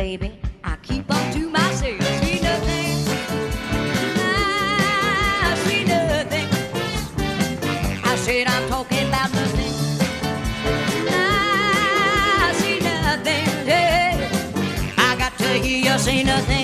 baby, I keep on to myself. See nothing, I see nothing. I said I'm talking about nothing. I see nothing. Yeah. I got to hear you say nothing.